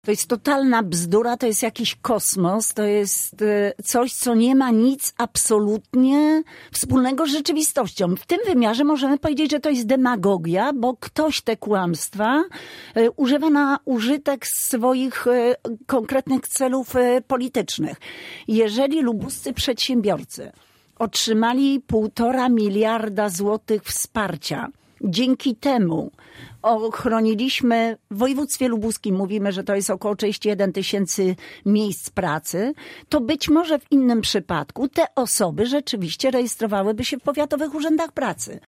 To jest totalna bzdura, to jest jakiś kosmos, to jest coś, co nie ma nic absolutnie wspólnego z rzeczywistością. W tym wymiarze możemy powiedzieć, że to jest demagogia, bo ktoś te kłamstwa używa na użytek swoich konkretnych celów politycznych. Jeżeli lubuscy przedsiębiorcy otrzymali 1,5 miliarda złotych wsparcia, dzięki temu ochroniliśmy w województwie lubuskim, mówimy, że to jest około 31 tysięcy miejsc pracy, to być może w innym przypadku te osoby rzeczywiście rejestrowałyby się w powiatowych urzędach pracy.